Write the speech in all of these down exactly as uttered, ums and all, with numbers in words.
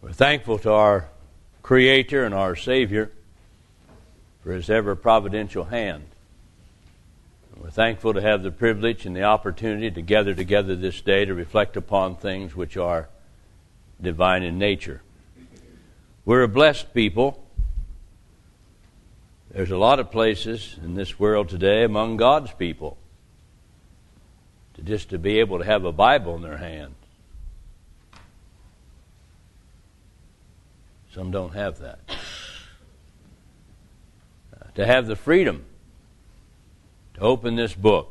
We're thankful to our Creator and our Savior for His ever-providential hand. We're thankful to have the privilege and the opportunity to gather together this day to reflect upon things which are divine in nature. We're a blessed people. There's a lot of places in this world today among God's people to just to be able to have a Bible in their hand. Some don't have that. Uh, to have the freedom to open this book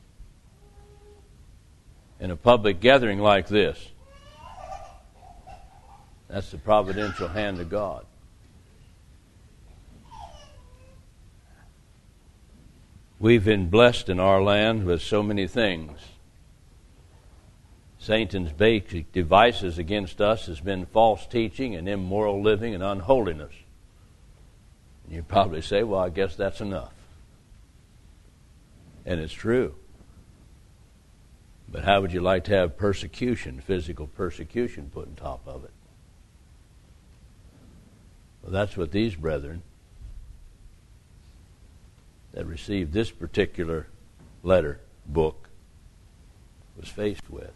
in a public gathering like this, that's the providential hand of God. We've been blessed in our land with so many things. Satan's basic devices against us has been false teaching and immoral living and unholiness. And you probably say, well, I guess that's enough. And it's true. But how would you like to have persecution, physical persecution put on top of it? Well, that's what these brethren that received this particular letter, book, was faced with.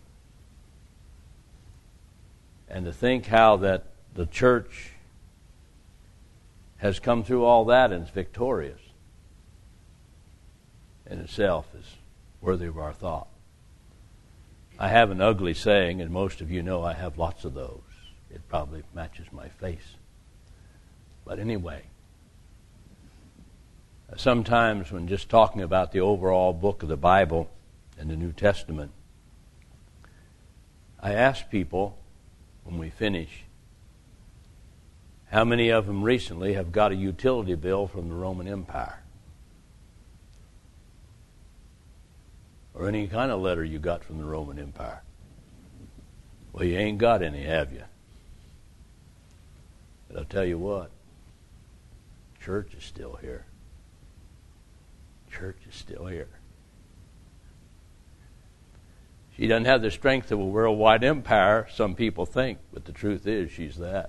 And to think how that the church has come through all that and is victorious in itself is worthy of our thought. I have an ugly saying, and most of you know I have lots of those. It probably matches my face. But anyway, sometimes when just talking about the overall book of the Bible and the New Testament, I ask people when we finish, how many of them recently have got a utility bill from the Roman Empire? Or any kind of letter you got from the Roman Empire? Well, you ain't got any, have you? But I'll tell you what, church is still here. Church is still here. She doesn't have the strength of a worldwide empire, some people think, but the truth is she's that.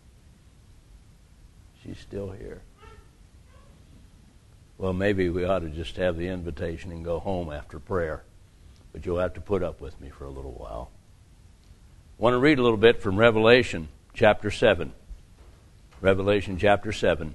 She's still here. Well, maybe we ought to just have the invitation and go home after prayer, but you'll have to put up with me for a little while. I want to read a little bit from Revelation chapter seven. Revelation chapter seven.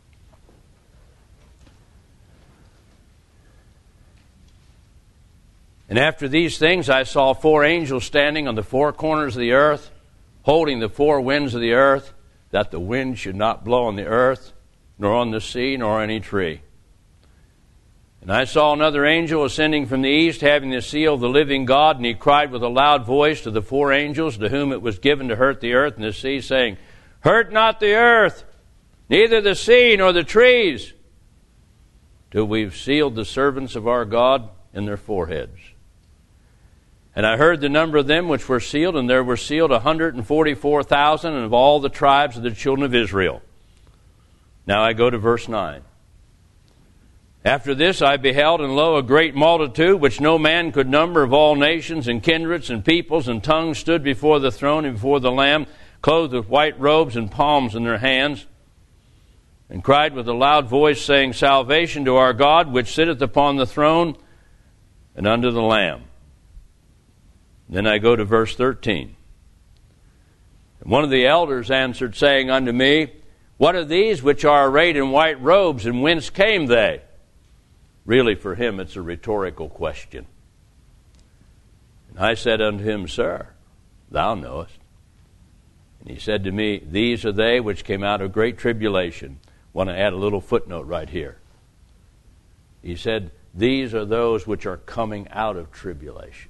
And after these things I saw four angels standing on the four corners of the earth, holding the four winds of the earth, that the wind should not blow on the earth, nor on the sea, nor any tree. And I saw another angel ascending from the east, having the seal of the living God, and he cried with a loud voice to the four angels to whom it was given to hurt the earth and the sea, saying, Hurt not the earth, neither the sea nor the trees, till we've sealed the servants of our God in their foreheads. And I heard the number of them which were sealed, and there were sealed one hundred forty-four thousand of all the tribes of the children of Israel. Now I go to verse nine. After this I beheld, and lo, a great multitude, which no man could number, of all nations and kindreds and peoples and tongues, stood before the throne and before the Lamb, clothed with white robes and palms in their hands, and cried with a loud voice, saying, Salvation to our God, which sitteth upon the throne, and unto the Lamb. Then I go to verse thirteen. And one of the elders answered, saying unto me, What are these which are arrayed in white robes, and whence came they? Really, for him, it's a rhetorical question. And I said unto him, Sir, thou knowest. And he said to me, These are they which came out of great tribulation. I want to add a little footnote right here. He said, These are those which are coming out of tribulation.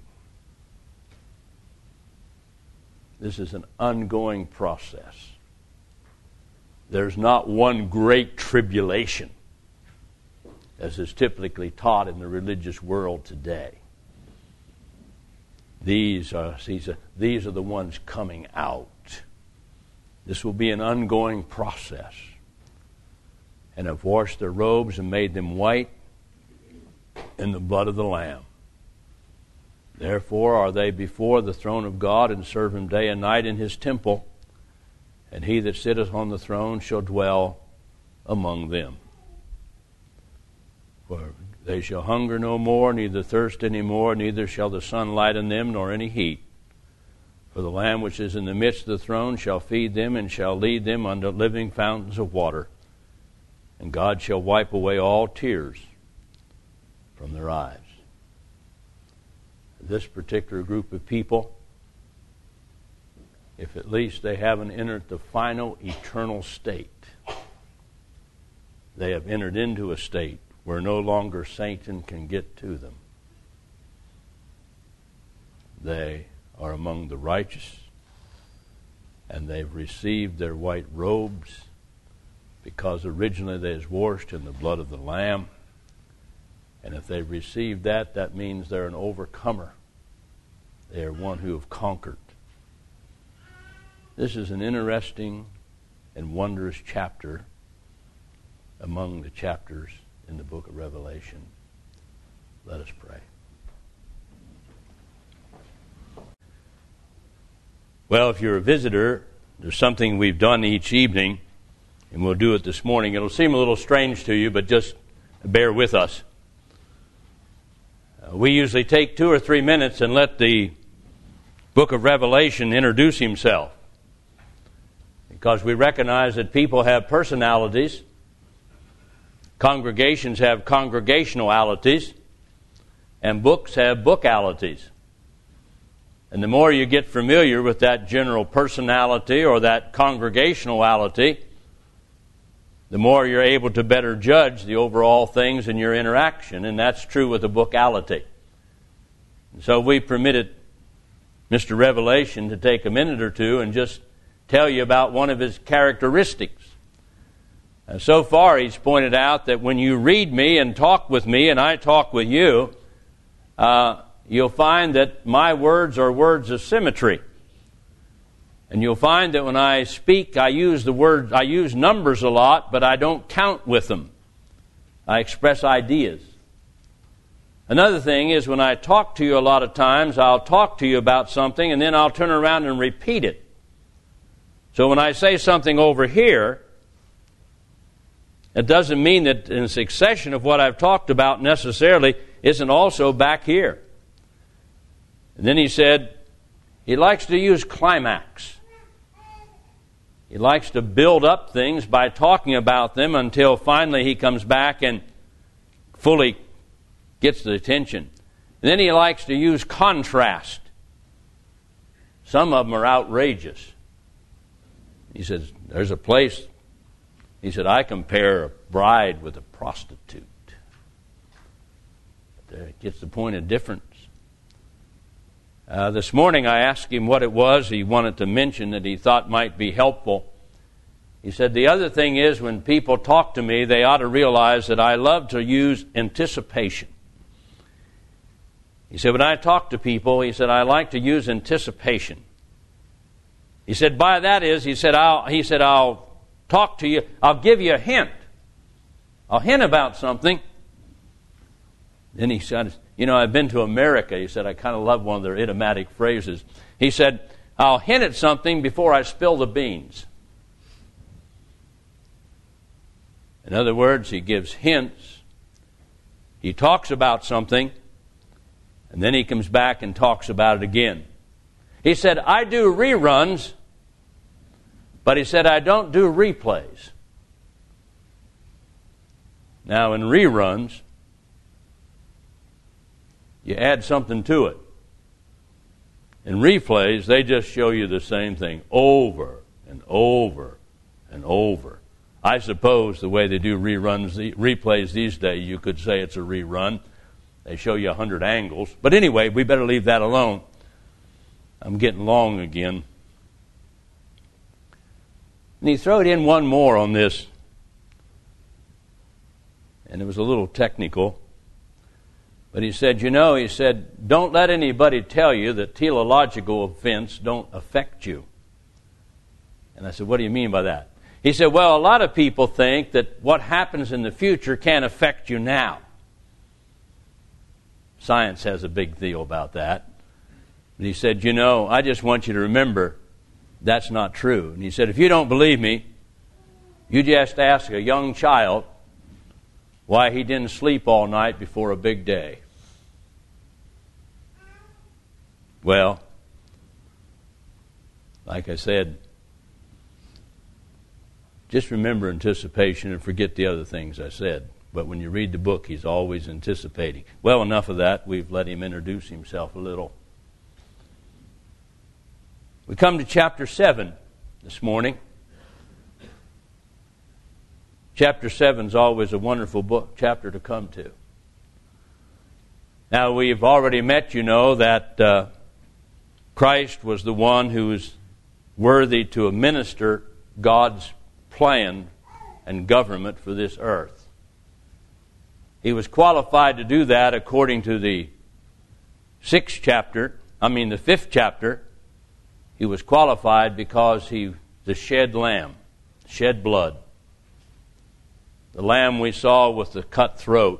This is an ongoing process. There's not one great tribulation, as is typically taught in the religious world today. These are, these are, these are the ones coming out. This will be an ongoing process. And have washed their robes and made them white in the blood of the Lamb. Therefore are they before the throne of God, and serve him day and night in his temple. and he that sitteth on the throne shall dwell among them. For they shall hunger no more, neither thirst any more, neither shall the sun light on them, nor any heat. For the Lamb which is in the midst of the throne shall feed them, and shall lead them unto living fountains of water. And God shall wipe away all tears from their eyes. This particular group of people, if at least they haven't entered the final eternal state, they have entered into a state where no longer Satan can get to them. They are among the righteous, and they've received their white robes because originally they was washed in the blood of the Lamb. And if they've received that, that means they're an overcomer. They are one who have conquered. This is an interesting and wondrous chapter among the chapters in the book of Revelation. Let us pray. Well, if you're a visitor, there's something we've done each evening, and we'll do it this morning. It'll seem a little strange to you, but just bear with us. Uh, we usually take two or three minutes and let the book of Revelation introduce himself, because we recognize that people have personalities, congregations have congregationalities, and books have bookalities. And the more you get familiar with that general personality or that congregationality, the more you're able to better judge the overall things in your interaction. And that's true with the bookality. And so we permitted Mister Revelation to take a minute or two and just tell you about one of his characteristics. And so far he's pointed out that when you read me and talk with me and I talk with you, uh, you'll find that my words are words of symmetry. And you'll find that when I speak, I use the word, I use numbers a lot, but I don't count with them. I express ideas. Another thing is when I talk to you a lot of times, I'll talk to you about something and then I'll turn around and repeat it. So when I say something over here, it doesn't mean that in succession of what I've talked about necessarily isn't also back here. And then he said, he likes to use climax. He likes to build up things by talking about them until finally he comes back and fully gets the attention. And then he likes to use contrast. Some of them are outrageous. He says, there's a place, he said, I compare a bride with a prostitute. There it gets the point of difference. Uh, this morning I asked him what it was he wanted to mention that he thought might be helpful. He said, the other thing is when people talk to me, they ought to realize that I love to use anticipation. He said, when I talk to people, he said, I like to use anticipation. He said, by that is, he said, I'll, he said, I'll talk to you, I'll give you a hint. I'll hint about something. Then he said, you know, I've been to America. He said, I kind of love one of their idiomatic phrases. He said, I'll hint at something before I spill the beans. In other words, he gives hints. He talks about something, and then he comes back and talks about it again. He said, I do reruns, but he said, I don't do replays. Now, in reruns, you add something to it. In replays, they just show you the same thing over and over and over. I suppose the way they do reruns, the replays these days, you could say it's a rerun. They show you a hundred angles. But anyway, we better leave that alone. I'm getting long again. And he throwed in one more on this. And it was a little technical. But he said, you know, he said, don't let anybody tell you that teleological events don't affect you. And I said, what do you mean by that? He said, well, a lot of people think that what happens in the future can't affect you now. Science has a big deal about that. But he said, you know, I just want you to remember that's not true. And he said, if you don't believe me, you just ask a young child why he didn't sleep all night before a big day. Well, like I said, just remember anticipation and forget the other things I said. But when you read the book, he's always anticipating. Well, enough of that. We've let him introduce himself a little. We come to chapter seven this morning. Chapter seven is always a wonderful book, chapter to come to. Now, we've already met, you know, that uh, Christ was the one who was worthy to administer God's plan and government for this earth. He was qualified to do that according to the sixth chapter, I mean the fifth chapter. He was qualified because he, the shed lamb, shed blood. The lamb we saw with the cut throat.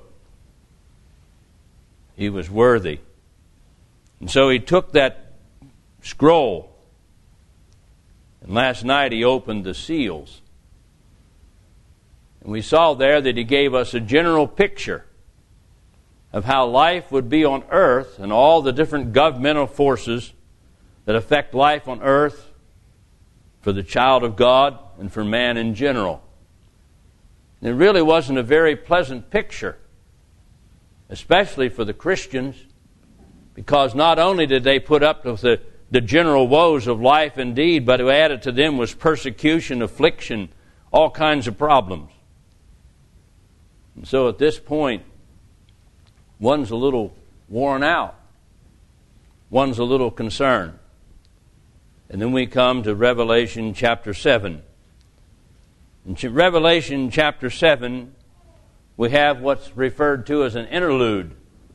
He was worthy. And so he took that scroll, and last night he opened the seals. And we saw there that he gave us a general picture of how life would be on earth and all the different governmental forces that affect life on earth for the child of God and for man in general. And it really wasn't a very pleasant picture, especially for the Christians, because not only did they put up with the, the general woes of life indeed, but added to them was persecution, affliction, all kinds of problems. And so at this point, one's a little worn out. One's a little concerned. And then we come to Revelation chapter seven. In Revelation chapter seven, we have what's referred to as an interlude.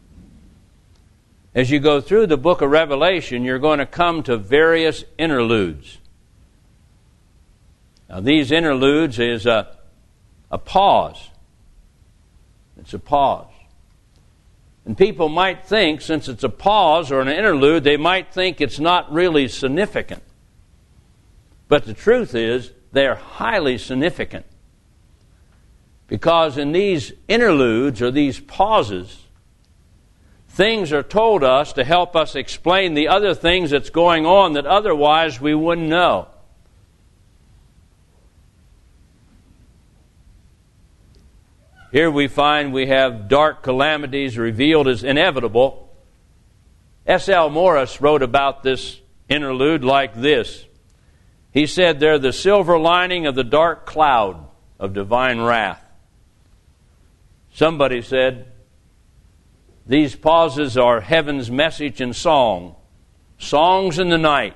As you go through the book of Revelation, you're going to come to various interludes. Now, these interludes is a, a pause. It's a pause. And people might think, since it's a pause or an interlude, they might think it's not really significant. But the truth is, they're highly significant. Because in these interludes or these pauses, things are told us to help us explain the other things that's going on that otherwise we wouldn't know. Here we find we have dark calamities revealed as inevitable. S L Morris wrote about this interlude like this. He said, they're the silver lining of the dark cloud of divine wrath. Somebody said, these pauses are heaven's message in song, songs in the night.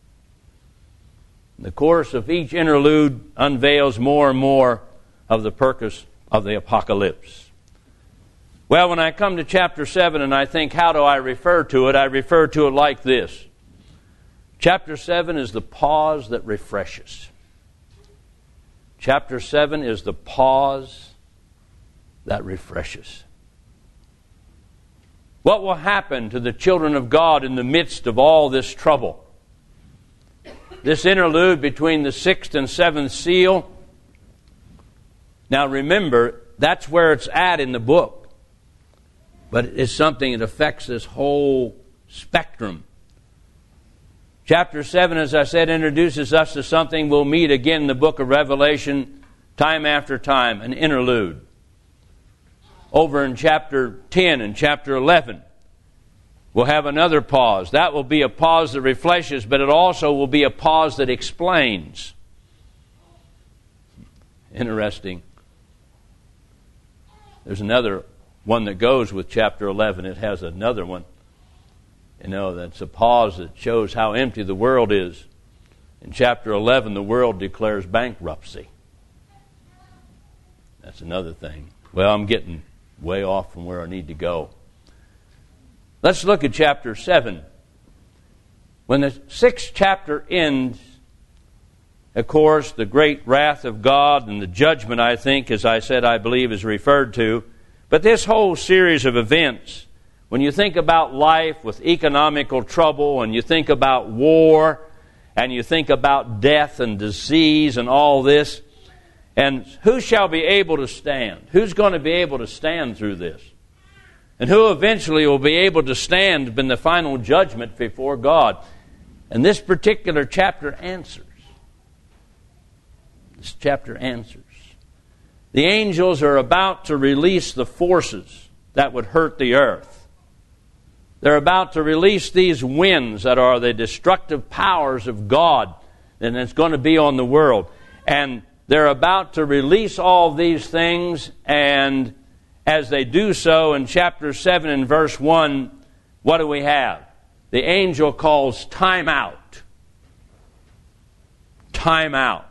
The course of each interlude unveils more and more of the purpose of the apocalypse. Well, when I come to chapter seven and I think, how do I refer to it? I refer to it like this. Chapter seven is the pause that refreshes. Chapter seven is the pause that refreshes. What will happen to the children of God in the midst of all this trouble? This interlude between the sixth and seventh seal. Now remember, that's where it's at in the book. But it's something that affects this whole spectrum. Chapter seven, as I said, introduces us to something we'll meet again in the book of Revelation time after time, an interlude. Over in chapter ten and chapter eleven, we'll have another pause. That will be a pause that refreshes, but it also will be a pause that explains. Interesting. There's another one that goes with chapter eleven. It has another one. You know, that's a pause that shows how empty the world is. In chapter eleven, the world declares bankruptcy. That's another thing. Well, I'm getting way off from where I need to go. Let's look at chapter seven. When the sixth chapter ends, of course, the great wrath of God and the judgment, I think, as I said, I believe, is referred to. But this whole series of events, when you think about life with economical trouble and you think about war and you think about death and disease and all this. And who shall be able to stand? Who's going to be able to stand through this? And who eventually will be able to stand in the final judgment before God? And this particular chapter answers. This chapter answers. The angels are about to release the forces that would hurt the earth. They're about to release these winds that are the destructive powers of God, and it's going to be on the world. And they're about to release all these things, and as they do so, in chapter seven and verse one, what do we have? The angel calls time out. Time out.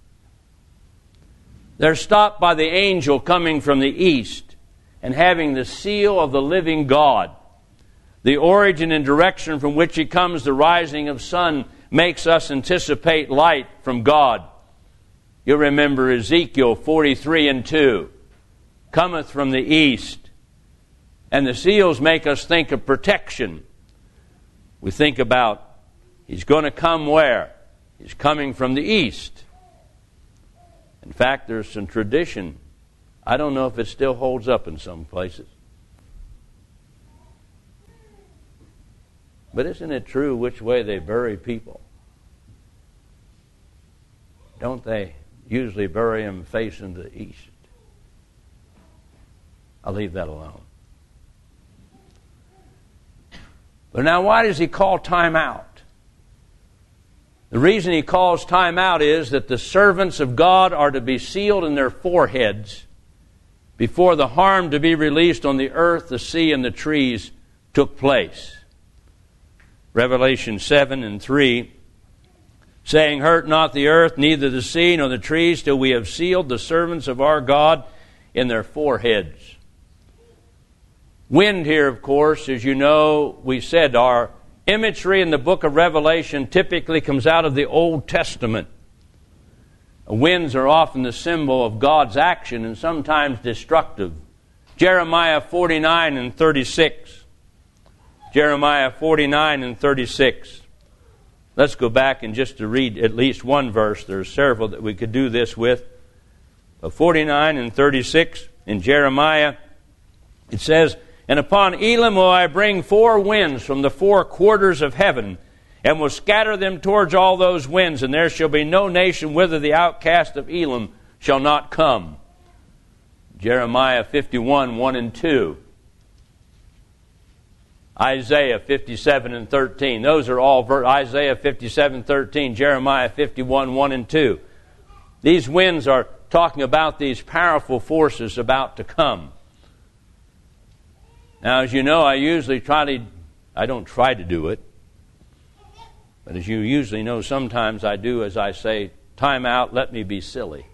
They're stopped by the angel coming from the east and having the seal of the living God. The origin and direction from which he comes, the rising of sun, makes us anticipate light from God. You'll remember Ezekiel forty-three and two. Cometh from the east. And the seals make us think of protection. We think about, he's going to come where? He's coming from the east. In fact, there's some tradition. I don't know if it still holds up in some places. But isn't it true which way they bury people? Don't they usually bury them facing the east? I'll leave that alone. But now why does he call time out? The reason he calls time out is that the servants of God are to be sealed in their foreheads before the harm to be released on the earth, the sea, and the trees took place. Revelation seven and three, saying, hurt not the earth, neither the sea, nor the trees, till we have sealed the servants of our God in their foreheads. Wind here, of course, as you know, we said our imagery in the book of Revelation typically comes out of the Old Testament. Winds are often the symbol of God's action and sometimes destructive. Jeremiah forty-nine and thirty-six. Jeremiah forty-nine and thirty-six. Let's go back and just to read at least one verse. There are several that we could do this with. But forty-nine and thirty-six in Jeremiah, it says, and upon Elam will I bring four winds from the four quarters of heaven, and will scatter them towards all those winds, and there shall be no nation whither the outcast of Elam shall not come. Jeremiah fifty-one, one and two. Isaiah fifty-seven and thirteen. Those are all ver- Isaiah fifty-seven, thirteen, Jeremiah fifty-one, one and two. These winds are talking about these powerful forces about to come. Now, as you know, I usually try to, I don't try to do it, but as you usually know, sometimes I do as I say, time out, let me be silly.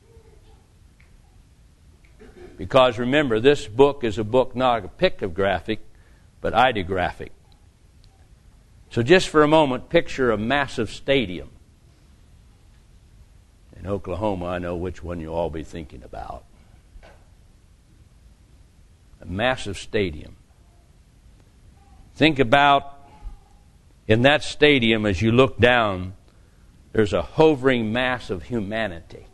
Because remember, this book is a book not a pictographic, but ideographic. So just for a moment, picture a massive stadium. In Oklahoma, I know which one you'll all be thinking about. A massive stadium. Think about in that stadium as you look down, there's a hovering mass of humanity.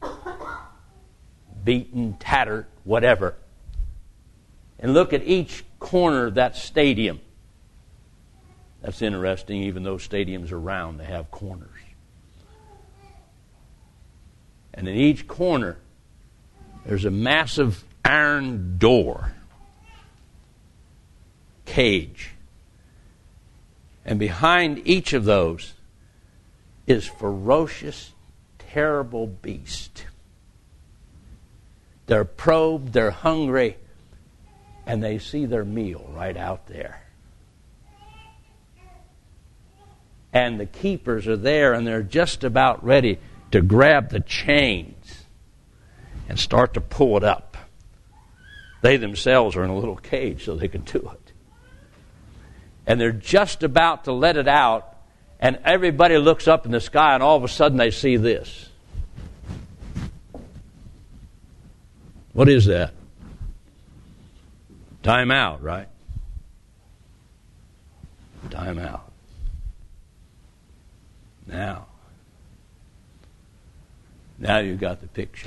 Beaten, tattered, whatever. And look at each corner of that stadium. That's interesting, even though stadiums are round, they have corners. And in each corner, there's a massive iron door, cage. And behind each of those is ferocious, terrible beast. They're probed, they're hungry, and they see their meal right out there. And the keepers are there, and they're just about ready to grab the chains and start to pull it up. They themselves are in a little cage so they can do it. And they're just about to let it out, and everybody looks up in the sky, and all of a sudden they see this. What is that? Time out, right? Time out. Now, now you've got the picture.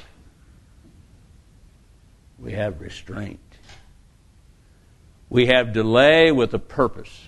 We have restraint. We have delay with a purpose.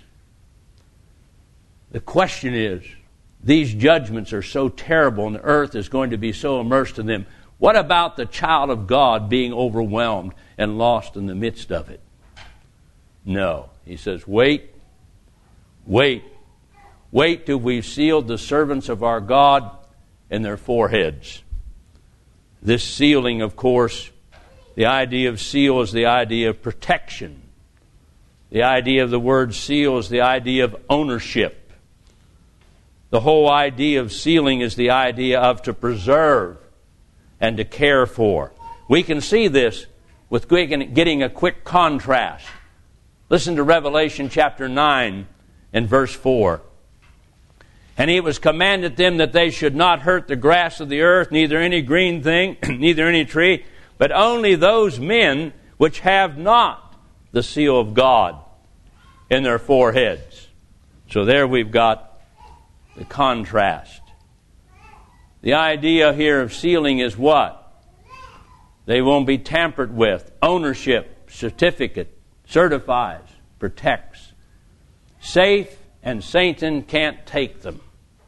The question is, these judgments are so terrible and the earth is going to be so immersed in them. What about the child of God being overwhelmed and lost in the midst of it? No. He says, wait, wait, wait till we've sealed the servants of our God in their foreheads. This sealing, of course, the idea of seal is the idea of protection. The idea of the word seal is the idea of ownership. The whole idea of sealing is the idea of to preserve and to care for. We can see this with getting a quick contrast. Listen to Revelation chapter nine and verse four. And it was commanded them that they should not hurt the grass of the earth, neither any green thing, neither any tree, but only those men which have not the seal of God in their foreheads. So there we've got the contrast. The idea here of sealing is what? They won't be tampered with. Ownership, certificate, certifies, protects. Safe, and Satan can't take them.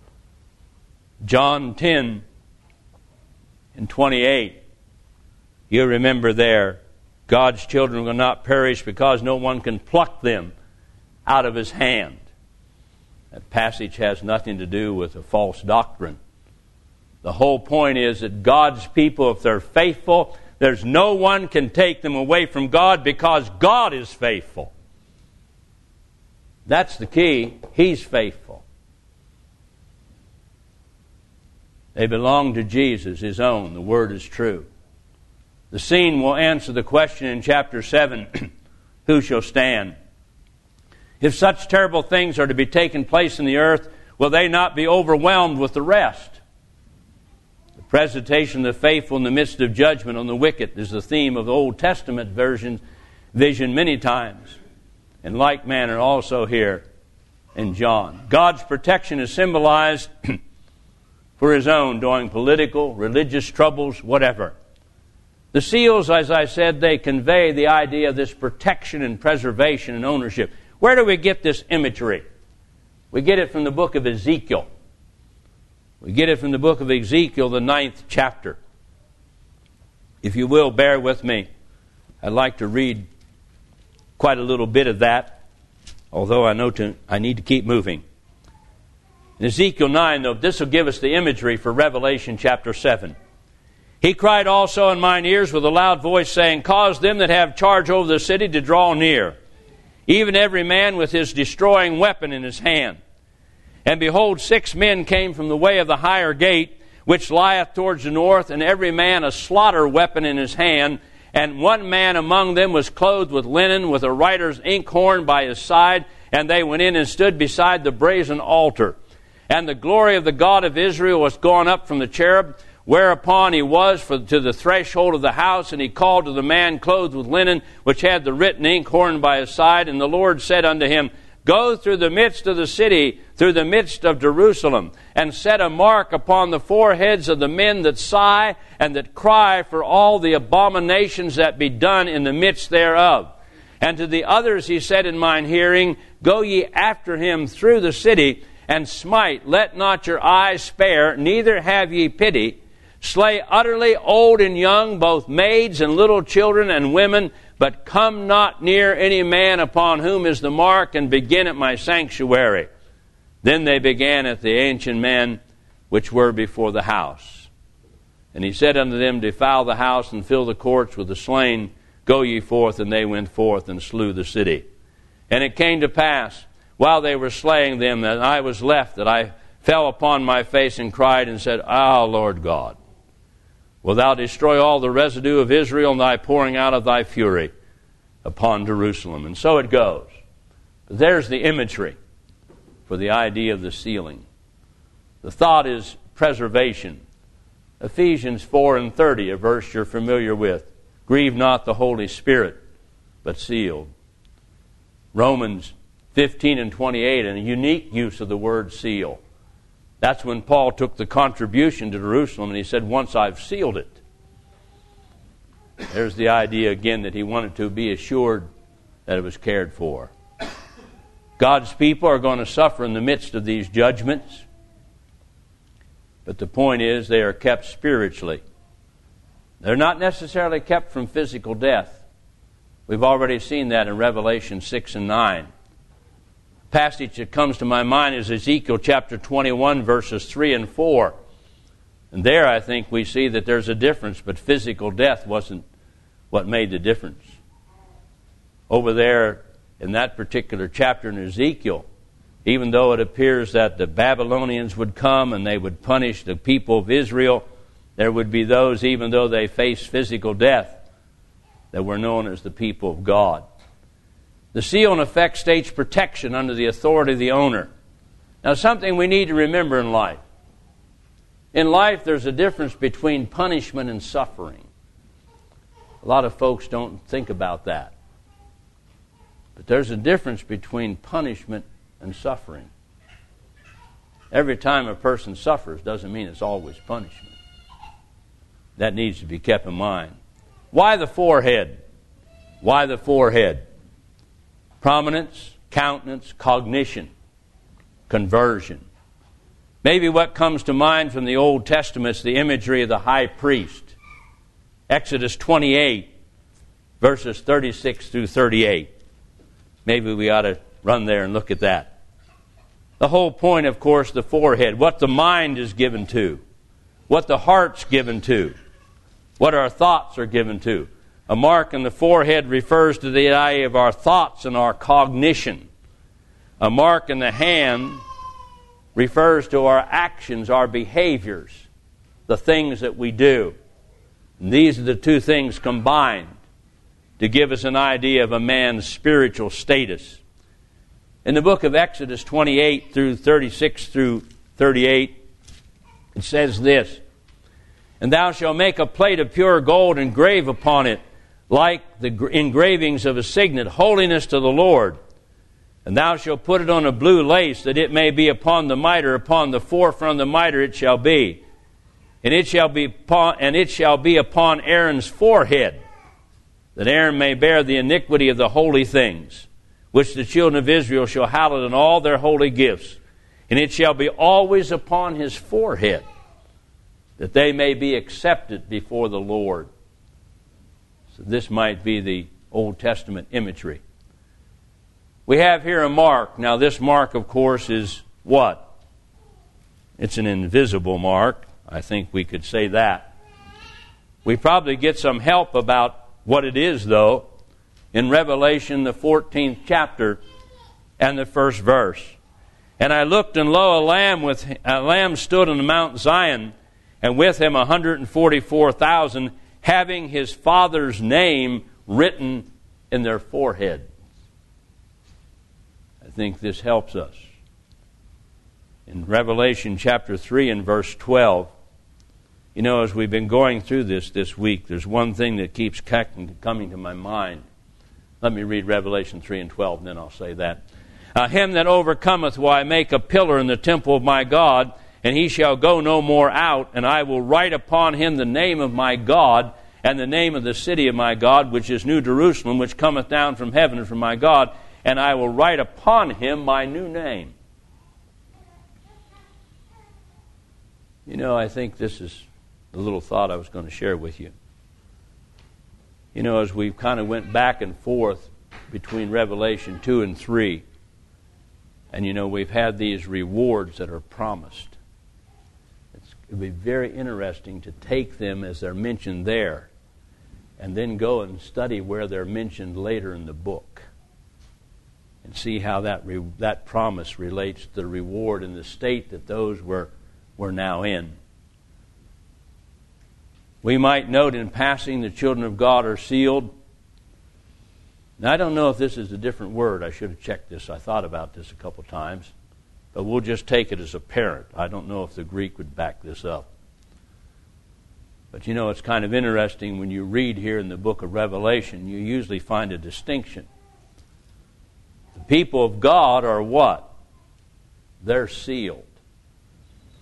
John ten and twenty-eight. You remember there, God's children will not perish because no one can pluck them out of his hand. That passage has nothing to do with a false doctrine. The whole point is that God's people, if they're faithful, there's no one can take them away from God because God is faithful. That's the key. He's faithful. They belong to Jesus, his own. The word is true. The scene will answer the question in chapter seven, who shall stand? If such terrible things are to be taking place in the earth, will they not be overwhelmed with the rest? The presentation of the faithful in the midst of judgment on the wicked is the theme of the Old Testament version, vision many times. In like manner also here in John. God's protection is symbolized for his own during political, religious troubles, whatever. The seals, as I said, they convey the idea of this protection and preservation and ownership. Where do we get this imagery? We get it from the book of Ezekiel. We get it from the book of Ezekiel, the ninth chapter. If you will, bear with me. I'd like to read quite a little bit of that, although I know to, I need to keep moving. In Ezekiel nine, though, this will give us the imagery for Revelation chapter seven. He cried also in mine ears with a loud voice, saying, cause them that have charge over the city to draw near, even every man with his destroying weapon in his hand. And behold, six men came from the way of the higher gate, which lieth towards the north, and every man a slaughter weapon in his hand. And one man among them was clothed with linen, with a writer's inkhorn by his side. And they went in and stood beside the brazen altar. And the glory of the God of Israel was gone up from the cherub, whereupon he was for, to the threshold of the house, and he called to the man clothed with linen, which had the written inkhorn by his side. And the Lord said unto him, go through the midst of the city, through the midst of Jerusalem, and set a mark upon the foreheads of the men that sigh and that cry for all the abominations that be done in the midst thereof. And to the others he said in mine hearing, go ye after him through the city, and smite, let not your eyes spare, neither have ye pity. Slay utterly old and young, both maids and little children and women, but come not near any man upon whom is the mark, and begin at my sanctuary. Then they began at the ancient men which were before the house. And he said unto them, defile the house and fill the courts with the slain. Go ye forth. And they went forth and slew the city. And it came to pass, while they were slaying them, that I was left, that I fell upon my face and cried and said, ah, Lord God, wilt thou destroy all the residue of Israel, and thy pouring out of thy fury upon Jerusalem? And so it goes. There's the imagery for the idea of the sealing. The thought is preservation. Ephesians four and thirty, a verse you're familiar with. Grieve not the Holy Spirit, but sealed. Romans fifteen and twenty-eight, and a unique use of the word seal. That's when Paul took the contribution to Jerusalem and he said, once I've sealed it. There's the idea again that he wanted to be assured that it was cared for. God's people are going to suffer in the midst of these judgments. But the point is they are kept spiritually. They're not necessarily kept from physical death. We've already seen that in Revelation six and nine. The passage that comes to my mind is Ezekiel chapter twenty-one, verses three and four. And there I think we see that there's a difference, but physical death wasn't what made the difference. Over there in that particular chapter in Ezekiel, even though it appears that the Babylonians would come and they would punish the people of Israel, there would be those, even though they faced physical death, that were known as the people of God. The seal, in effect, states protection under the authority of the owner. Now, something we need to remember in life. In life, there's a difference between punishment and suffering. A lot of folks don't think about that. But there's a difference between punishment and suffering. Every time a person suffers doesn't mean it's always punishment. That needs to be kept in mind. Why the forehead? Why the forehead? Prominence, countenance, cognition, conversion. Maybe what comes to mind from the Old Testament is the imagery of the high priest. Exodus twenty-eight, verses thirty-six through thirty-eight. Maybe we ought to run there and look at that. The whole point, of course, the forehead. What the mind is given to. What the heart's given to. What our thoughts are given to. A mark in the forehead refers to the idea of our thoughts and our cognition. A mark in the hand refers to our actions, our behaviors, the things that we do. And these are the two things combined to give us an idea of a man's spiritual status. In the book of Exodus twenty-eight through thirty-six through thirty-eight, it says this, "And thou shalt make a plate of pure gold and engrave upon it, like the engravings of a signet, holiness to the Lord. And thou shalt put it on a blue lace, that it may be upon the mitre, upon the forefront of the mitre it shall be. And it shall be upon, and it shall be upon Aaron's forehead, that Aaron may bear the iniquity of the holy things, which the children of Israel shall hallow in all their holy gifts. And it shall be always upon his forehead, that they may be accepted before the Lord." So this might be the Old Testament imagery. We have here a mark. Now this mark, of course, is what? It's an invisible mark. I think we could say that. We probably get some help about what it is, though, in Revelation, the fourteenth chapter and the first verse. "And I looked, and lo, a lamb with a lamb stood on the Mount Zion, and with him a hundred and forty-four thousand, having his Father's name written in their forehead." I think this helps us. In Revelation chapter three and verse twelve, you know, as we've been going through this this week, there's one thing that keeps coming to my mind. Let me read Revelation three and twelve, and then I'll say that. Uh, "Him that overcometh will I make a pillar in the temple of my God, and he shall go no more out, and I will write upon him the name of my God, and the name of the city of my God, which is New Jerusalem, which cometh down from heaven from my God, and I will write upon him my new name." You know, I think this is the little thought I was going to share with you. You know, as we kind of went back and forth between Revelation two and three, and you know, we've had these rewards that are promised. It's, it would be very interesting to take them as they're mentioned there, and then go and study where they're mentioned later in the book, and see how that re- that promise relates to the reward and the state that those were were now in. We might note in passing the children of God are sealed. Now, I don't know if this is a different word. I should have checked this. I thought about this a couple times. But we'll just take it as apparent. I don't know if the Greek would back this up. But you know, it's kind of interesting when you read here in the book of Revelation, you usually find a distinction. The people of God are what? They're sealed.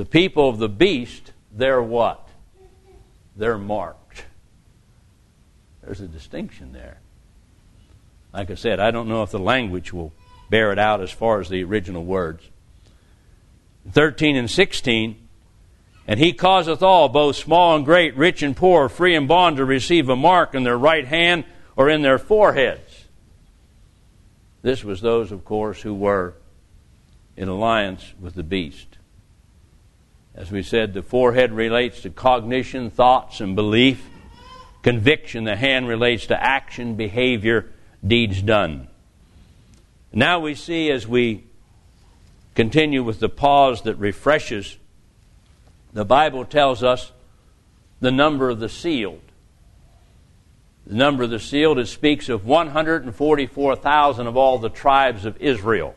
The people of the beast, they're what? They're marked. There's a distinction there. Like I said, I don't know if the language will bear it out as far as the original words. thirteen and sixteen, and he causeth all, both small and great, rich and poor, free and bond, to receive a mark in their right hand or in their foreheads. This was those, of course, who were in alliance with the beast. As we said, the forehead relates to cognition, thoughts, and belief. Conviction, the hand, relates to action, behavior, deeds done. Now we see, as we continue with the pause that refreshes, the Bible tells us the number of the sealed. The number of the sealed, it speaks of one hundred forty-four thousand of all the tribes of Israel.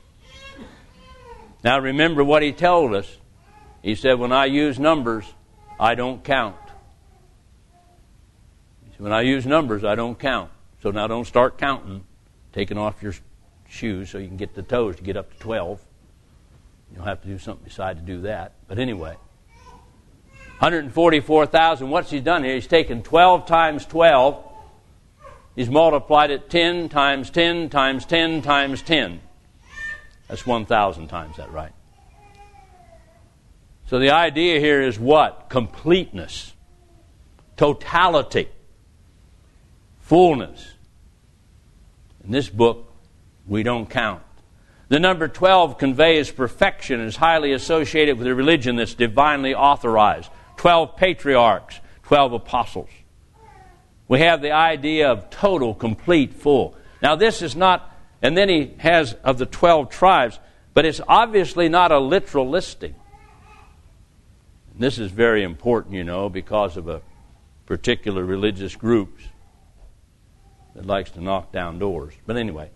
Now remember what he told us. He said, when I use numbers, I don't count. He said, when I use numbers, I don't count. So now don't start counting, taking off your shoes so you can get the toes to get up to twelve. You'll have to do something beside to do that. But anyway, one hundred forty-four thousand, what's he done here? He's taken twelve times twelve. He's multiplied it ten times ten times ten times ten. That's one thousand times that, right? So the idea here is what? Completeness, totality, fullness. In this book, we don't count. The number twelve conveys perfection and is highly associated with a religion that's divinely authorized. Twelve patriarchs, twelve apostles. We have the idea of total, complete, full. Now this is not, and then he has of the twelve tribes, but it's obviously not a literal listing. This is very important, you know, because of a particular religious group that likes to knock down doors. But anyway,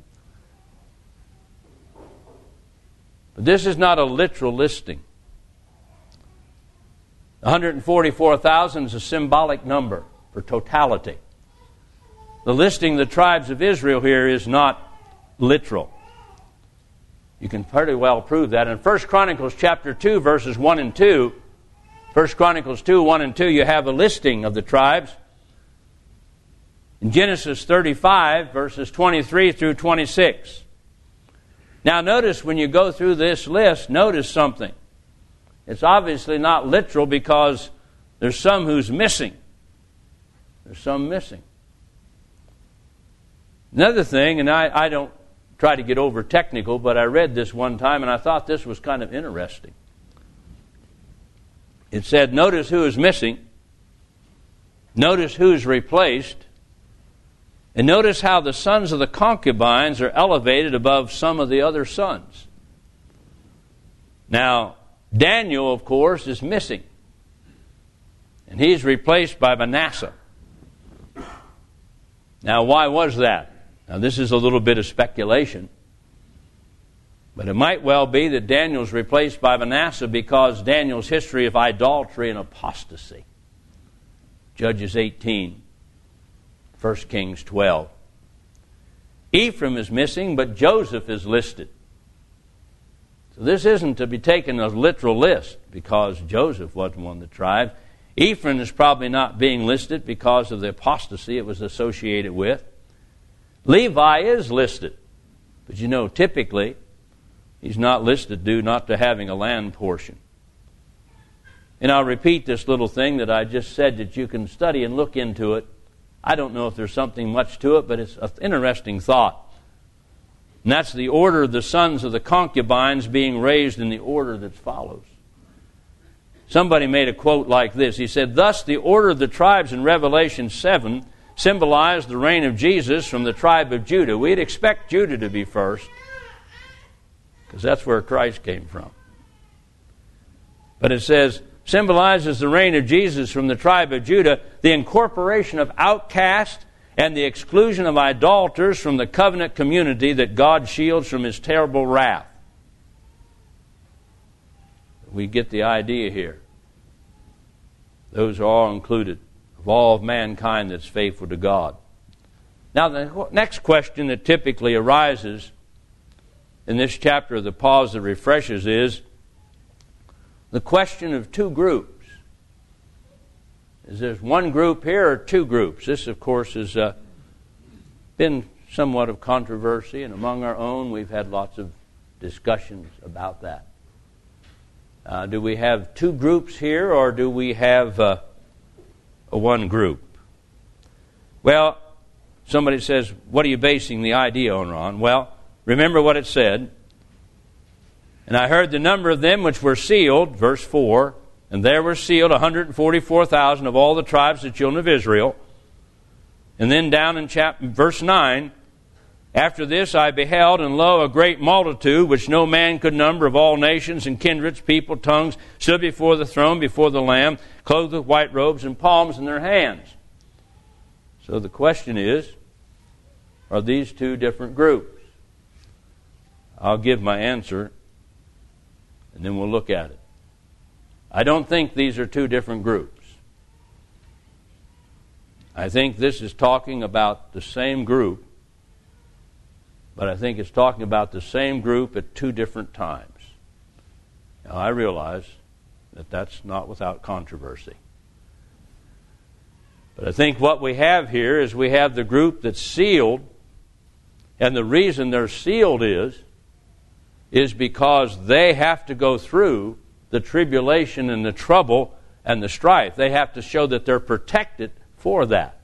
but this is not a literal listing. one hundred forty-four thousand is a symbolic number for totality. The listing of the tribes of Israel here is not literal. You can pretty well prove that. In First Chronicles chapter two, verses one and two, First Chronicles two, one and two, you have a listing of the tribes. In Genesis thirty-five, verses twenty-three through twenty-six. Now notice when you go through this list, notice something. It's obviously not literal because there's some who's missing. There's some missing. Another thing, and I, I don't try to get over technical, but I read this one time and I thought this was kind of interesting. It said, notice who is missing, notice who's replaced, and notice how the sons of the concubines are elevated above some of the other sons. Now, Daniel, of course, is missing, and he's replaced by Manasseh. Now, why was that? Now, this is a little bit of speculation. But it might well be that Daniel's replaced by Manasseh because Daniel's history of idolatry and apostasy. Judges eighteen, First Kings twelve. Ephraim is missing, but Joseph is listed. So this isn't to be taken as a literal list because Joseph wasn't one of the tribes. Ephraim is probably not being listed because of the apostasy it was associated with. Levi is listed. But you know, typically, he's not listed due not to having a land portion. And I'll repeat this little thing that I just said that you can study and look into it. I don't know if there's something much to it, but it's an interesting thought. And that's the order of the sons of the concubines being raised in the order that follows. Somebody made a quote like this. He said, thus the order of the tribes in Revelation seven symbolized the reign of Jesus from the tribe of Judah. We'd expect Judah to be first, because that's where Christ came from. But it says, symbolizes the reign of Jesus from the tribe of Judah, the incorporation of outcasts and the exclusion of idolaters from the covenant community that God shields from his terrible wrath. We get the idea here. Those are all included, of all of mankind that's faithful to God. Now the next question that typically arises in this chapter of the pause that refreshes is, the question of two groups. Is there one group here or two groups? This, of course, has uh, been somewhat of controversy, and among our own we've had lots of discussions about that. Uh, do we have two groups here, or do we have uh, a one group? Well, somebody says, what are you basing the idea on, Ron? Well, remember what it said. And I heard the number of them which were sealed, verse four, and there were sealed one hundred forty-four thousand of all the tribes of the children of Israel. And then down in chapter, verse nine, after this I beheld, and lo, a great multitude, which no man could number, of all nations and kindreds, people, tongues, stood before the throne, before the Lamb, clothed with white robes and palms in their hands. So the question is, are these two different groups? I'll give my answer, and then we'll look at it. I don't think these are two different groups. I think this is talking about the same group, but I think it's talking about the same group at two different times. Now, I realize that that's not without controversy. But I think what we have here is we have the group that's sealed, and the reason they're sealed is, is because they have to go through the tribulation and the trouble and the strife. They have to show that they're protected for that.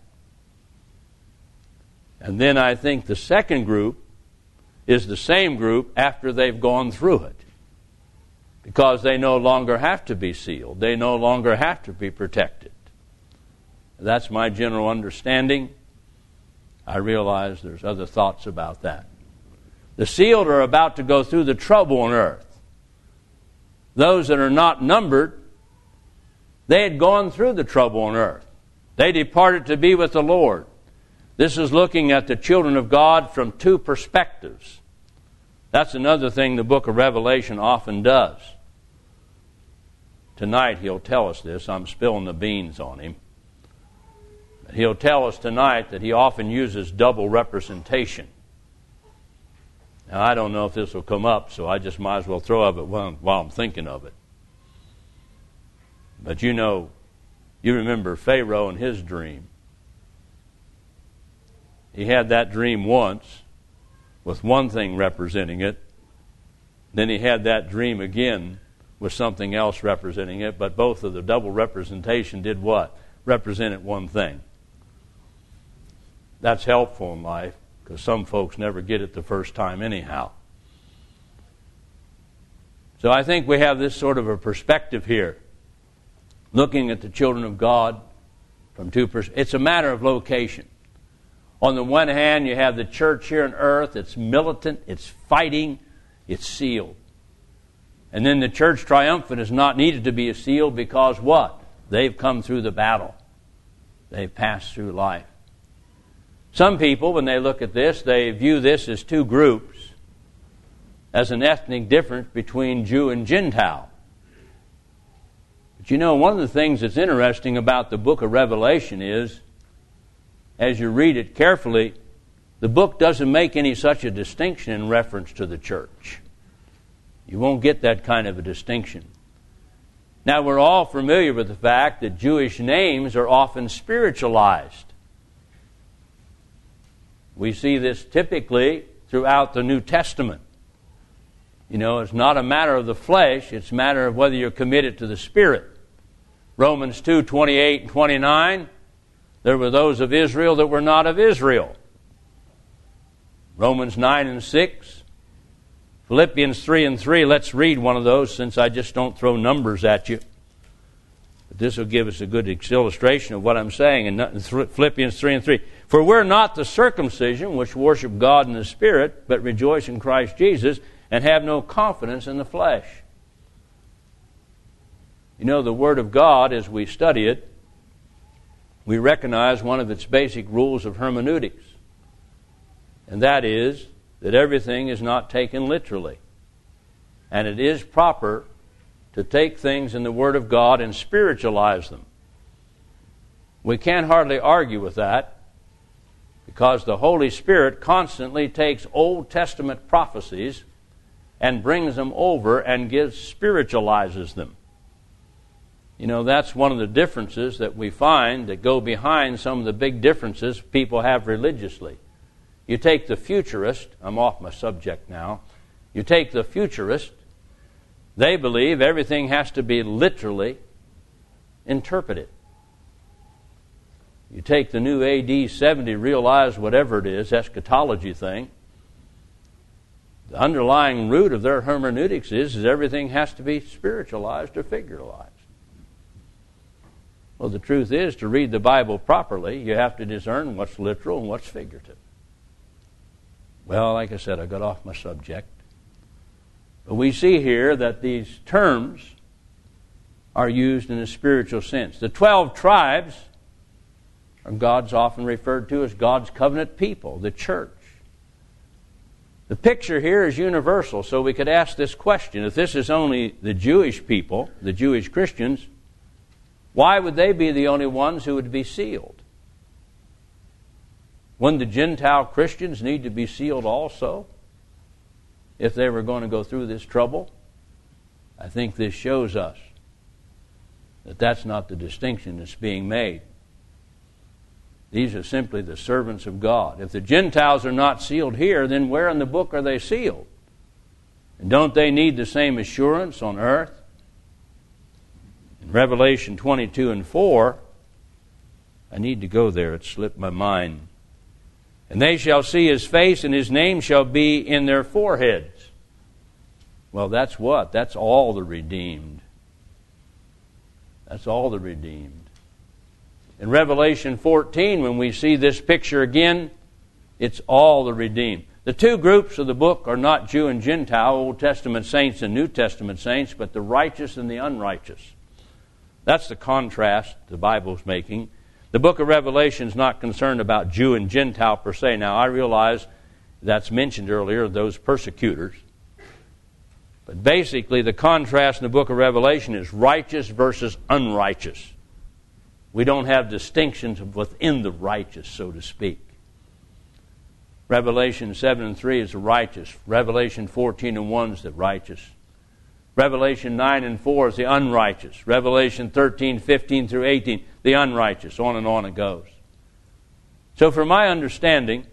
And then I think the second group is the same group after they've gone through it, because they no longer have to be sealed. They no longer have to be protected. That's my general understanding. I realize there's other thoughts about that. The sealed are about to go through the trouble on earth. Those that are not numbered, they had gone through the trouble on earth. They departed to be with the Lord. This is looking at the children of God from two perspectives. That's another thing the book of Revelation often does. Tonight he'll tell us this. I'm spilling the beans on him. He'll tell us tonight that he often uses double representation. Now, I don't know if this will come up, so I just might as well throw of it while, while I'm thinking of it. But you know, you remember Pharaoh and his dream. He had that dream once with one thing representing it. Then he had that dream again with something else representing it. But both of the double representation did what? Represented one thing. That's helpful in life, because some folks never get it the first time anyhow. So I think we have this sort of a perspective here, looking at the children of God from two perspectives. It's a matter of location. On the one hand, you have the church here on earth. It's militant, it's fighting, it's sealed. And then the church triumphant is not needed to be sealed because what? They've come through the battle. They've passed through life. Some people, when they look at this, they view this as two groups, as an ethnic difference between Jew and Gentile. But you know, one of the things that's interesting about the book of Revelation is, as you read it carefully, the book doesn't make any such a distinction in reference to the church. You won't get that kind of a distinction. Now, we're all familiar with the fact that Jewish names are often spiritualized. We see this typically throughout the New Testament. You know, it's not a matter of the flesh, it's a matter of whether you're committed to the Spirit. Romans two, twenty-eight and twenty-nine, there were those of Israel that were not of Israel. Romans nine and six. Philippians three and three, let's read one of those since I just don't throw numbers at you. But this will give us a good illustration of what I'm saying in Philippians three and three. For we're not the circumcision which worship God in the Spirit, but rejoice in Christ Jesus and have no confidence in the flesh. You know, the Word of God, as we study it, we recognize one of its basic rules of hermeneutics. And that is that everything is not taken literally. And it is proper to take things in the Word of God and spiritualize them. We can't hardly argue with that, because the Holy Spirit constantly takes Old Testament prophecies and brings them over and gives spiritualizes them. You know, that's one of the differences that we find that go behind some of the big differences people have religiously. You take the futurist, I'm off my subject now, you take the futurist, they believe everything has to be literally interpreted. You take the new A D seventy, realize whatever it is, eschatology thing, the underlying root of their hermeneutics is, is everything has to be spiritualized or figuralized. Well, the truth is, to read the Bible properly, you have to discern what's literal and what's figurative. Well, like I said, I got off my subject. But we see here that these terms are used in a spiritual sense. The twelve tribes are God's often referred to as God's covenant people, the church. The picture here is universal, so we could ask this question. If this is only the Jewish people, the Jewish Christians, why would they be the only ones who would be sealed? Wouldn't the Gentile Christians need to be sealed also if they were going to go through this trouble? I think this shows us that that's not the distinction that's being made. These are simply the servants of God. If the Gentiles are not sealed here, then where in the book are they sealed? And don't they need the same assurance on earth? In Revelation twenty-two and four, I need to go there, it slipped my mind. And they shall see his face, and his name shall be in their foreheads. Well, that's what? That's all the redeemed. That's all the redeemed. In Revelation fourteen, when we see this picture again, it's all the redeemed. The two groups of the book are not Jew and Gentile, Old Testament saints and New Testament saints, but the righteous and the unrighteous. That's the contrast the Bible's making. The book of Revelation is not concerned about Jew and Gentile per se. Now, I realize that's mentioned earlier, those persecutors. But basically, the contrast in the book of Revelation is righteous versus unrighteous. We don't have distinctions within the righteous, so to speak. Revelation seven and three is the righteous. Revelation fourteen and one is the righteous. Revelation nine and four is the unrighteous. Revelation thirteen, fifteen through eighteen, the unrighteous. On and on it goes. So from my understanding,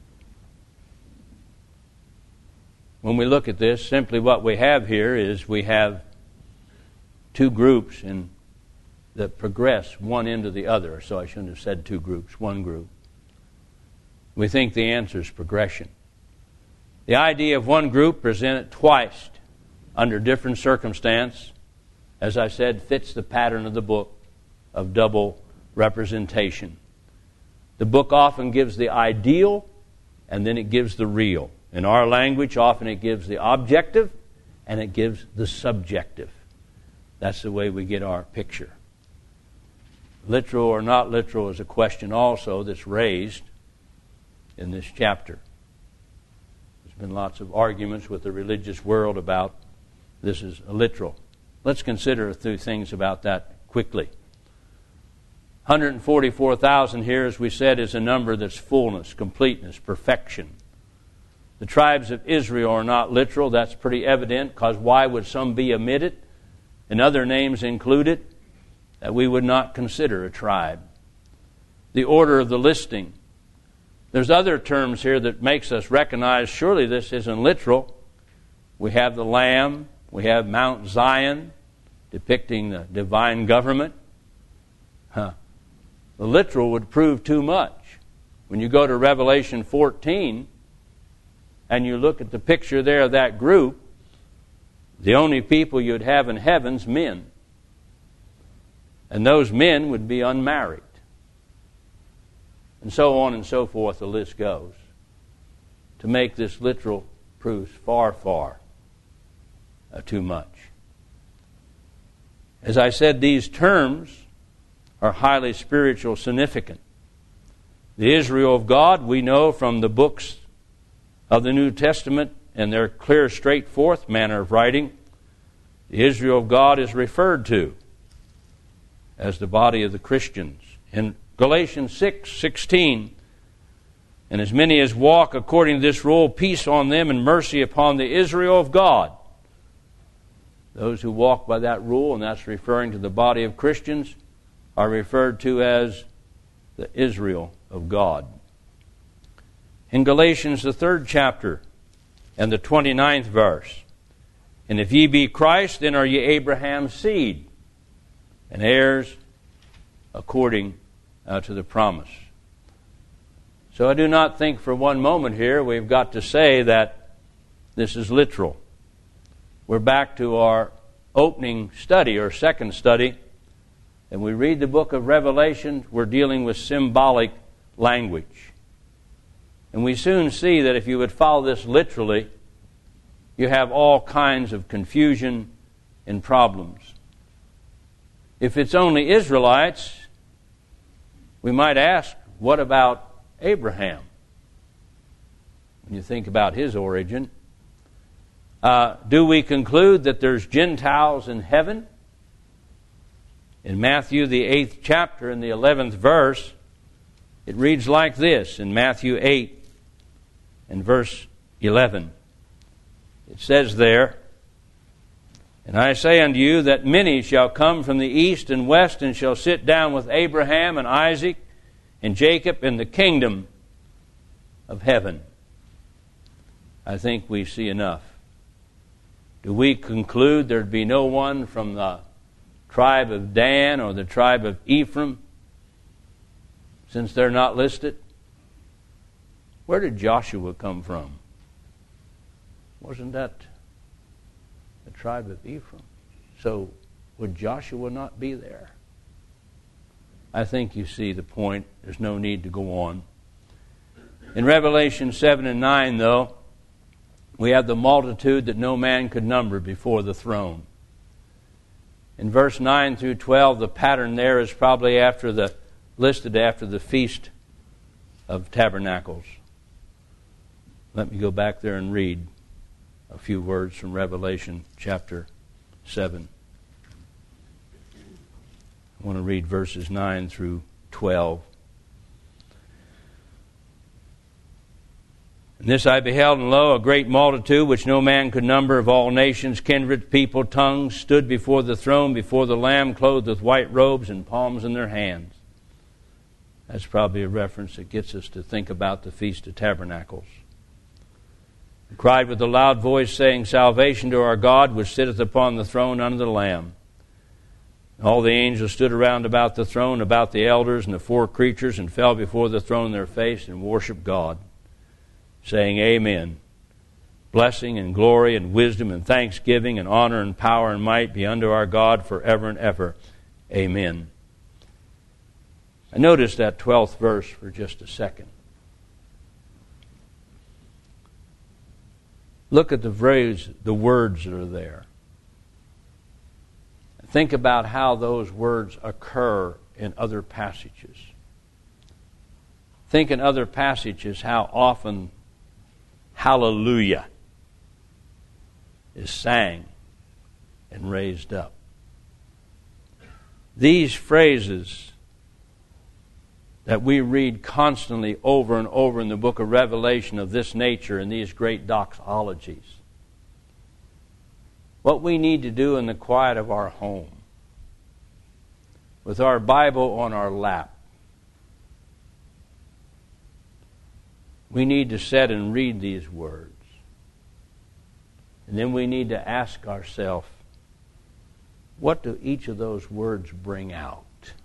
when we look at this, simply what we have here is we have two groups in, that progress one into the other. So I shouldn't have said two groups, one group. We think the answer is progression. The idea of one group presented twice under different circumstance, as I said, fits the pattern of the book of double representation. The book often gives the ideal, and then it gives the real. In our language, often it gives the objective, and it gives the subjective. That's the way we get our picture. Literal or not literal is a question also that's raised in this chapter. There's been lots of arguments with the religious world about this is literal. Let's consider a few things about that quickly. one hundred forty-four thousand here, as we said, is a number that's fullness, completeness, perfection. The tribes of Israel are not literal. That's pretty evident, because why would some be omitted and other names included that we would not consider a tribe? The order of the listing. There's other terms here that makes us recognize surely this isn't literal. We have the Lamb. We have Mount Zion, depicting the divine government. Huh. The literal would prove too much. When you go to Revelation fourteen and you look at the picture there of that group, the only people you'd have in heaven's men. And those men would be unmarried. And so on and so forth, the list goes. To make this literal proves far, far uh, too much. As I said, these terms are highly spiritual significant. The Israel of God, we know from the books of the New Testament and their clear, straightforward manner of writing, the Israel of God is referred to as the body of the Christians. In Galatians six sixteen, and as many as walk according to this rule, peace on them and mercy upon the Israel of God. Those who walk by that rule, and that's referring to the body of Christians, are referred to as the Israel of God. In Galatians, the third chapter, and the twenty-ninth verse, and if ye be Christ, then are ye Abraham's seed, and heirs according uh, to the promise. So I do not think for one moment here we've got to say that this is literal. We're back to our opening study, or second study, and we read the book of Revelation. We're dealing with symbolic language. And we soon see that if you would follow this literally, you have all kinds of confusion and problems. If it's only Israelites, we might ask, what about Abraham? When you think about his origin, uh, do we conclude that there's Gentiles in heaven? In Matthew, the eighth chapter, in the eleventh verse, it reads like this, in Matthew eight and verse eleven. It says there, and I say unto you that many shall come from the east and west, and shall sit down with Abraham and Isaac and Jacob in the kingdom of heaven. I think we see enough. Do we conclude there'd be no one from the tribe of Dan or the tribe of Ephraim, since they're not listed? Where did Joshua come from? Wasn't that the tribe of Ephraim? So would Joshua not be there? I think you see the point. There's no need to go on. In Revelation seven and nine, though, we have the multitude that no man could number before the throne. In verse nine through twelve, the pattern there is probably after the listed after the Feast of Tabernacles. Let me go back there and read a few words from Revelation chapter seven. I want to read verses nine through twelve. And this I beheld, and lo, a great multitude, which no man could number, of all nations, kindred, people, tongues, stood before the throne, before the Lamb, clothed with white robes and palms in their hands. That's probably a reference that gets us to think about the Feast of Tabernacles. And cried with a loud voice, saying, Salvation to our God, which sitteth upon the throne under the Lamb. All the angels stood around about the throne, about the elders and the four creatures, and fell before the throne on their face and worshiped God, saying, Amen. Blessing and glory and wisdom and thanksgiving and honor and power and might be unto our God forever and ever. Amen. I noticed that twelfth verse for just a second. Look at the phrase, the words that are there. Think about how those words occur in other passages. Think in other passages how often hallelujah is sang and raised up. These phrases that we read constantly over and over in the book of Revelation of this nature and these great doxologies. What we need to do in the quiet of our home, with our Bible on our lap, we need to sit and read these words. And then we need to ask ourselves, what do each of those words bring out?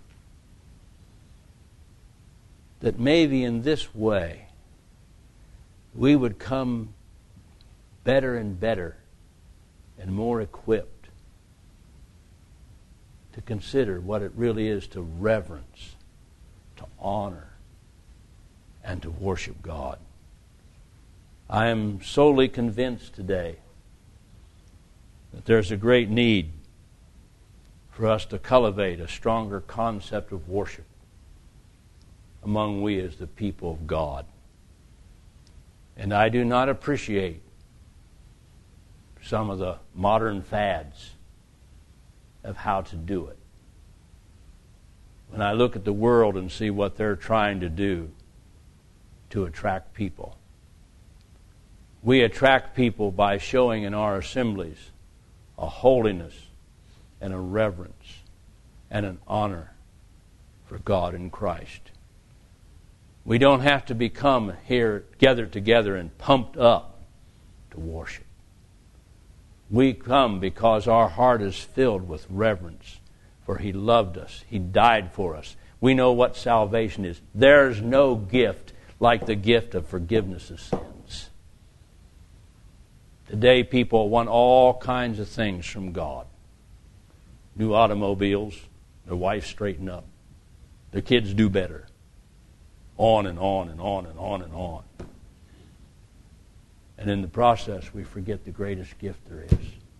That maybe in this way we would come better and better and more equipped to consider what it really is to reverence, to honor, and to worship God. I am solely convinced today that there's a great need for us to cultivate a stronger concept of worship among we as the people of God. And I do not appreciate some of the modern fads of how to do it. When I look at the world and see what they're trying to do to attract people. We attract people by showing in our assemblies a holiness and a reverence and an honor for God in Christ. We don't have to become here gathered together and pumped up to worship. We come because our heart is filled with reverence, for He loved us. He died for us. We know what salvation is. There's no gift like the gift of forgiveness of sins. Today people want all kinds of things from God. New automobiles, their wives straighten up, their kids do better. On and on and on and on and on. And in the process, we forget the greatest gift there is.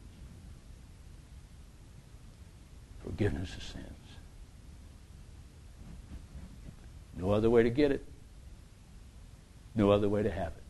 Forgiveness of sins. No other way to get it. No other way to have it.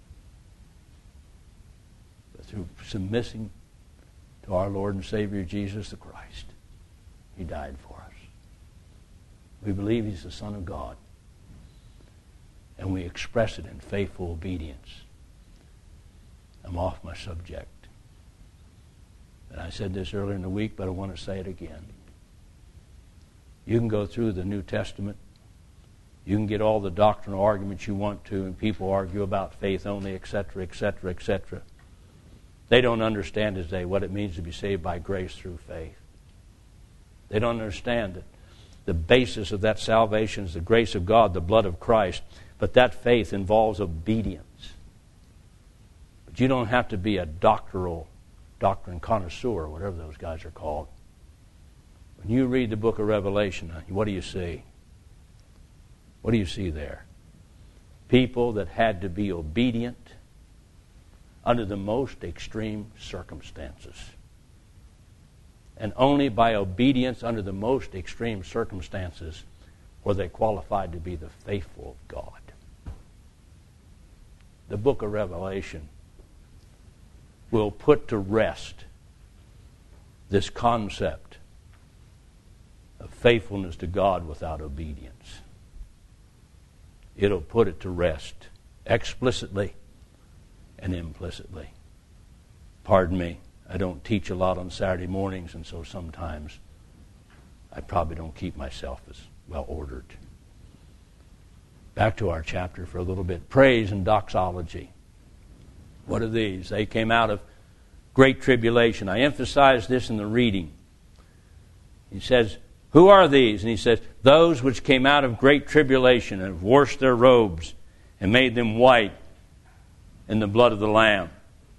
But through submitting to our Lord and Savior Jesus the Christ. He died for us. We believe He's the Son of God. And we express it in faithful obedience. I'm off my subject. And I said this earlier in the week, but I want to say it again. You can go through the New Testament. You can get all the doctrinal arguments you want to, and people argue about faith only, et cetera, et cetera, et cetera. They don't understand today what it means to be saved by grace through faith. They don't understand that the basis of that salvation is the grace of God, the blood of Christ. But that faith involves obedience. But you don't have to be a doctoral, doctrine connoisseur, or whatever those guys are called. When you read the book of Revelation, what do you see? What do you see there? People that had to be obedient under the most extreme circumstances. And only by obedience under the most extreme circumstances were they qualified to be the faithful of God. The book of Revelation will put to rest this concept of faithfulness to God without obedience. It'll put it to rest explicitly and implicitly. Pardon me, I don't teach a lot on Saturday mornings, and so sometimes I probably don't keep myself as well ordered. Back to our chapter for a little bit. Praise and doxology. What are these? They came out of great tribulation. I emphasized this in the reading. He says, who are these? And he says, those which came out of great tribulation and have washed their robes and made them white in the blood of the Lamb.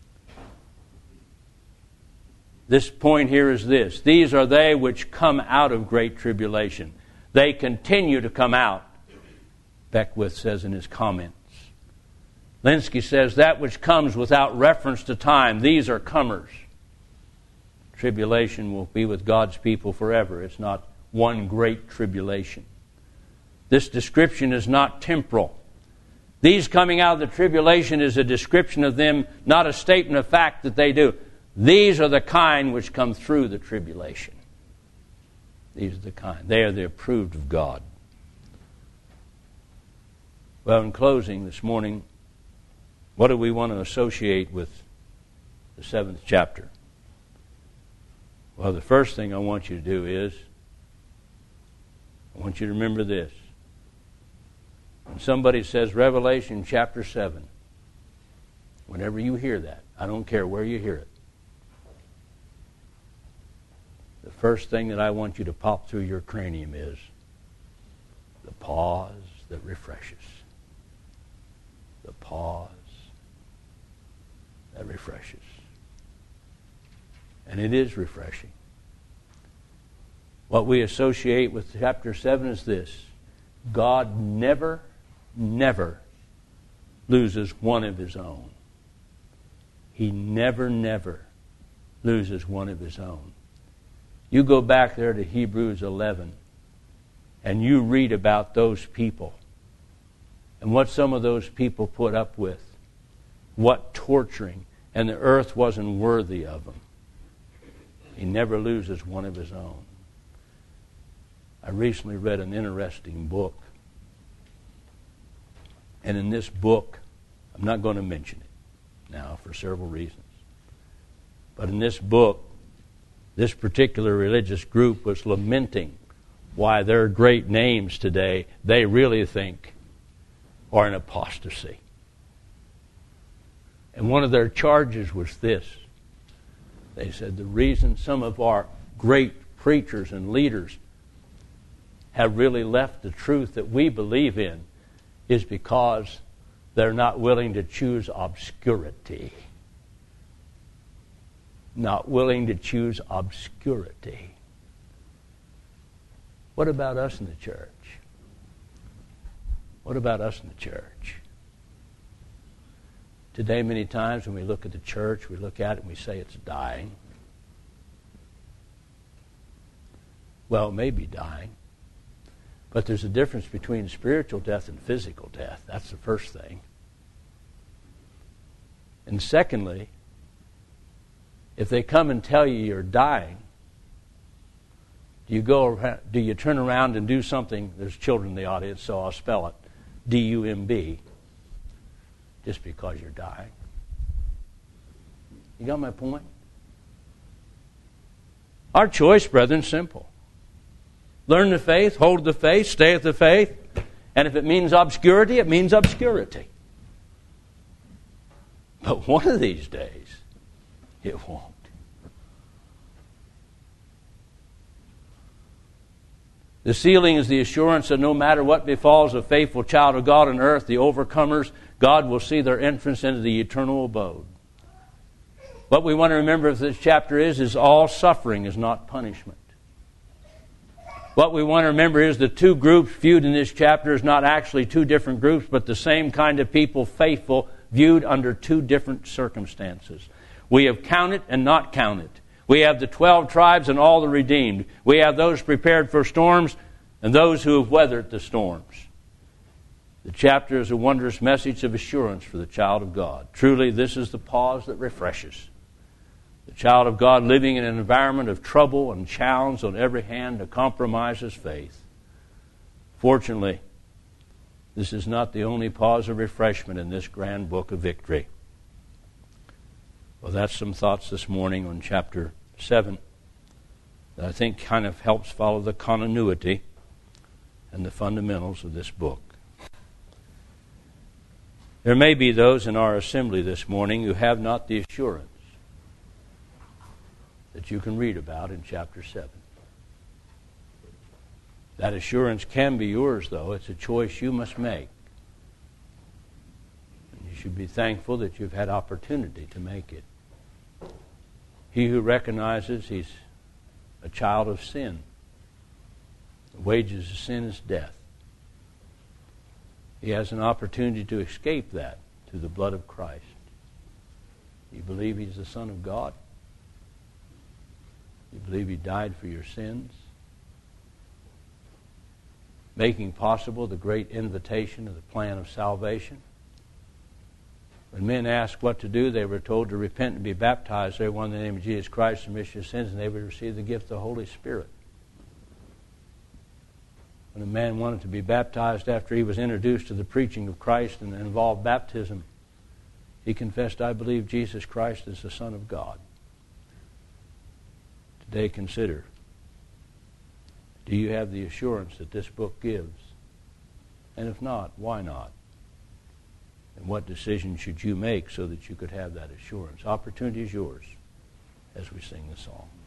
This point here is this. These are they which come out of great tribulation. They continue to come out, Beckwith says in his comments. Linsky says, that which comes without reference to time, these are comers. Tribulation will be with God's people forever. It's not one great tribulation. This description is not temporal. These coming out of the tribulation is a description of them, not a statement of fact that they do. These are the kind which come through the tribulation. These are the kind. They are the approved of God. Well, in closing this morning, what do we want to associate with the seventh chapter? Well, the first thing I want you to do is, I want you to remember this. When somebody says Revelation chapter seven, whenever you hear that, I don't care where you hear it, the first thing that I want you to pop through your cranium is the pause that refreshes. The pause that refreshes. And it is refreshing. What we associate with chapter seven is this. God never, never loses one of His own. He never, never loses one of His own. You go back there to Hebrews eleven and you read about those people and what some of those people put up with. What torturing. And the earth wasn't worthy of them. He never loses one of His own. I recently read an interesting book. And in this book, I'm not going to mention it now for several reasons. But in this book, This particular religious group was lamenting why their great names today, they really think, are in apostasy. And one of their charges was this. They said the reason some of our great preachers and leaders have really left the truth that we believe in is because they're not willing to choose obscurity. Not willing to choose obscurity. What about us in the church? What about us in the church? Today, many times when we look at the church, we look at it and we say it's dying. Well, it may be dying. But there's a difference between spiritual death and physical death. That's the first thing. And secondly, if they come and tell you you're dying, do you go around, do you turn around and do something? There's children in the audience, so I'll spell it. D U M B. Just because you're dying. You got my point? Our choice, brethren, is simple. Learn the faith, hold the faith, stay at the faith. And if it means obscurity, it means obscurity. But one of these days, it won't. The sealing is the assurance that no matter what befalls a faithful child of God on earth, the overcomers, God will see their entrance into the eternal abode. What we want to remember of this chapter is, is all suffering is not punishment. What we want to remember is the two groups viewed in this chapter is not actually two different groups, but the same kind of people, faithful, viewed under two different circumstances. We have counted and not counted. We have the twelve tribes and all the redeemed. We have those prepared for storms and those who have weathered the storms. The chapter is a wondrous message of assurance for the child of God. Truly, this is the pause that refreshes. The child of God living in an environment of trouble and challenge on every hand to compromise his faith. Fortunately, this is not the only pause of refreshment in this grand book of victory. Well, that's some thoughts this morning on chapter seven that I think kind of helps follow the continuity and the fundamentals of this book. There may be those in our assembly this morning who have not the assurance that you can read about in chapter seven. That assurance can be yours, though. It's a choice you must make. And you should be thankful that you've had opportunity to make it. He who recognizes he's a child of sin, the wages of sin is death. He has an opportunity to escape that through the blood of Christ. You believe he's the Son of God? You believe he died for your sins? Making possible the great invitation of the plan of salvation. When men asked what to do, they were told to repent and be baptized, everyone in the name of Jesus Christ, and remission of sins, and they would receive the gift of the Holy Spirit. When a man wanted to be baptized after he was introduced to the preaching of Christ and involved baptism, he confessed, I believe Jesus Christ is the Son of God. Today consider, do you have the assurance that this book gives? And if not, why not? And what decision should you make so that you could have that assurance? Opportunity is yours as we sing the song.